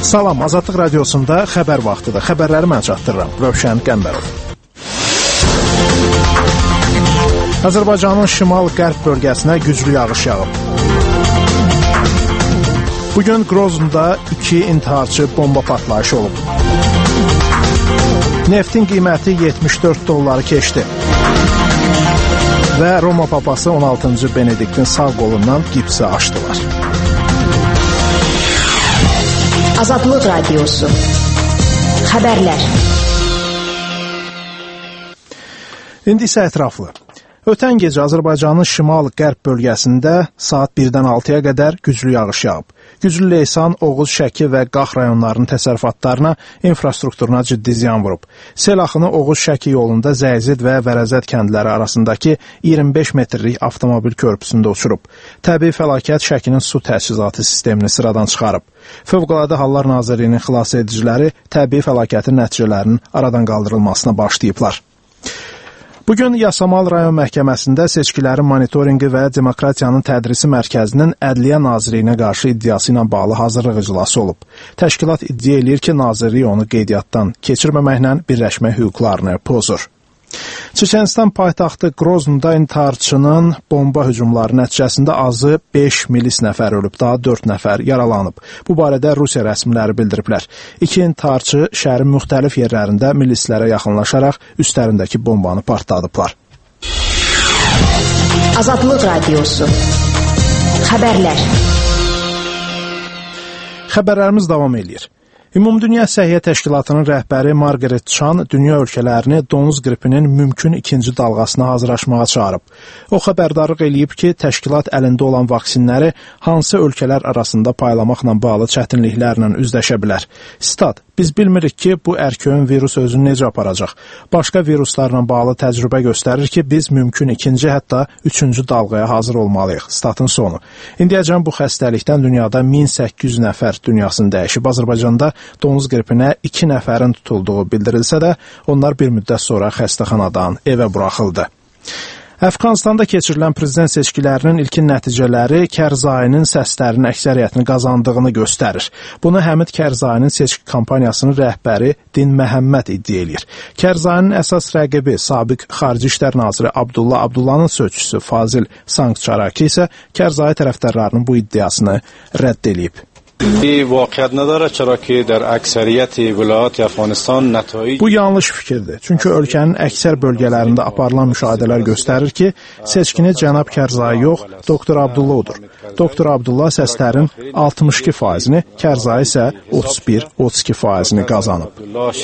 Salam, Azadlıq Radiosunda xəbər vaxtıdır. Xəbərləri mən çatdırıram. Rövşən Qəmbərov. Azərbaycanın şimal-qərb bölgəsinə güclü yağış yağıb. Bugün Qroznda 2 intiharçı bomba partlayışı olub. Neftin qiyməti $74 keçdi. Və Roma papası 16-cı Benediktin sağ qolundan gipsi açdılar. Azadlıq Radiosu. Xəbərlər. İndi isə ətraflı. Ötən gecə Azərbaycanın şimal-qərb bölgəsində saat 1-dən 6-ya qədər güclü yağış yağıb. Güclü Leysan, Oğuz, Şəki və Qax rayonlarının təsərrüfatlarına, infrastrukturuna ciddi ziyan vurub. Sel axını Oğuz-Şəki yolunda Zəyzid və Vərəzət kəndləri arasındakı 25 metrlik avtomobil körpüsündə uçurub. Təbii fəlakət Şəkinin su təchizatı sistemini sıradan çıxarıb. Fövqəladə Hallar Nazirliyinin xilas ediciləri təbii fəlakətin nəticələrinin aradan qaldırılmasına başlayıblar. Bugün Yasamal rayon məhkəməsində seçkilərin monitorinqi və demokratiyanın tədrisi mərkəzinin Ədliyyə Nazirliyinə qarşı iddiası ilə bağlı hazırlıq iclası olub. Təşkilat iddia eləyir ki, Nazirliyi onu qeydiyyatdan keçirməməklə birləşmə hüquqlarını pozur. Çeçenistan paytaxtı Qroznda intiharçının bomba hücumları nəticəsində azı 5 milis nəfər ölüb, daha 4 nəfər yaralanıb. Bu barədə Rusiya rəsmiləri bildiriblər. 2 intiharçı şəhərin müxtəlif yerlərində milislərə yaxınlaşaraq üstlərindəki bombanı partladıblar. Azadlıq Radiosu. Xəbərlər. Xəbərlərimiz davam edir. Ümumdünya Səhiyyə Təşkilatının rəhbəri Margaret Chan dünya ölkələrini donuz qripinin mümkün ikinci dalğasına hazırlaşmağa çağırıb. O xəbərdarlıq eləyib ki, təşkilat əlində olan vaksinləri hansı ölkələr arasında paylamaqla bağlı çətinliklərlə üzləşə bilər. Stat, biz bilmirik ki, bu ərköyün virus özünü necə aparacaq. Başqa viruslarla bağlı təcrübə göstərir ki, biz mümkün ikinci, hətta üçüncü dalğaya hazır olmalıyıq. Statın sonu. İndiyəcən bu xəstəlikdən dünyada 1800 nəfər dünyasını dəyişib. Azərbaycanda donuz qripinə 2 nəfərin tutulduğu bildirilsə də, onlar bir müddət sonra xəstəxanadan evə buraxıldı. Əfqanistanda keçirilən prezident seçkilərinin ilkin nəticələri Kərzayinin səslərinin əksəriyyətini qazandığını göstərir. Bunu Həmid Kərzayinin seçki kampaniyasının rəhbəri Din Məhəmməd iddia eləyir. Kərzayinin əsas rəqibi sabiq Xarici İşlər naziri Abdullah Abdullahın sözçüsü Fazil Sangçaraki isə Kərzayi tərəfdarlarının bu iddiasını rədd eləyib. Bu yanlış fikirdir. Çünki ölkənin əksər bölgələrində aparılan müşahidələr göstərir ki, seçkini cənab Kərzayi yox, Doktor Abdullahdır. Doktor Abdullah səslərin 62%-ni, Kərzayi isə 31-32%-ni qazanıb.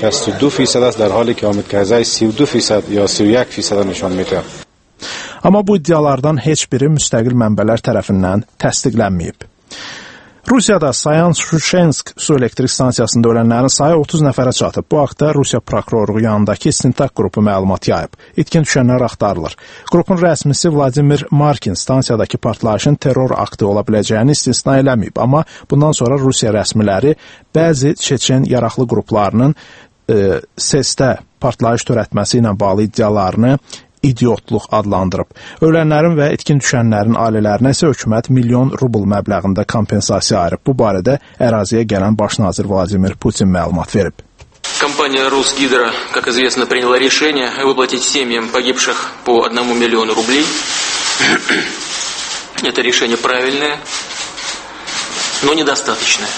Amma bu iddialardan heç biri müstəqil mənbələr tərəfindən təsdiqlənməyib. Rusiyada Sayan-Şuşensk su elektrik stansiyasında ölənlərin sayı 30 nəfərə çatıb. Bu haqda Rusiya prokurorluğu yanındakı İstintaq qrupu məlumat yayıb. İtkin düşənlər axtarılır. Qrupun rəsmisi Vladimir Markin stansiyadakı partlayışın terror aktı ola biləcəyini istisna eləməyib. Amma bundan sonra Rusiya rəsmiləri bəzi Çeçen yaraqlı qruplarının SES-də partlayış törətməsi ilə bağlı iddialarını idiotluq adlandırıb. Ölənlərin və itkin düşənlərin ailələrinə isə hökumət milyon rubl məbləğində kompensasiya ayırıb. Bu barədə əraziyə gələn baş nazir Vladimir Putin məlumat verib. Компания «Русгидро», как известно, приняла решение выплатить семьям погибших по 1 миллиону рублей. Это решение правильное, но недостаточное.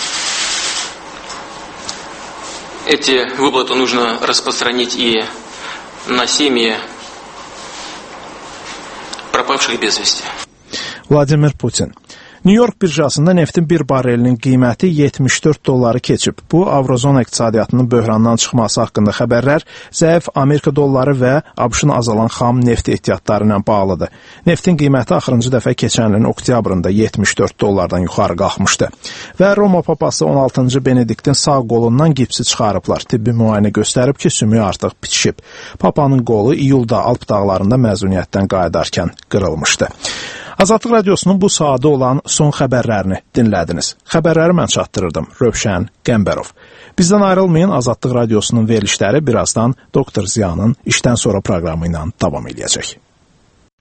Эти выплаты нужно распространить и на семьи пропавших без вести. Vladimir Putin. New-York birjasında neftin bir barelinin qiyməti $74 keçib. Bu, Avrozona iqtisadiyyatının böhrandan çıxması haqqında xəbərlər, zəif Amerika dolları və ABŞ-ın azalan xam neft ehtiyatları ilə bağlıdır. Neftin qiyməti axırıncı dəfə keçən ilin oktyabrında $74 yuxarı qalxmışdı. Və Roma papası 16-cı Benediktin sağ qolundan gipsi çıxarıblar. Tibbi müayinə göstərib ki, sümüyü artıq bitişib. Papanın qolu iyulda Alp dağlarında məzuniyyətdən qayıdarkən qırılmışdı. Azadlıq Radiosunun bu saatda olan son xəbərlərini dinlədiniz. Xəbərləri mən çatdırırdım. Rövşən Qəmbərov. Bizdən ayrılmayın, Azadlıq Radiosunun verilişləri birazdan Doktor Ziyanın işdən sonra proqramı ilə davam edəcək.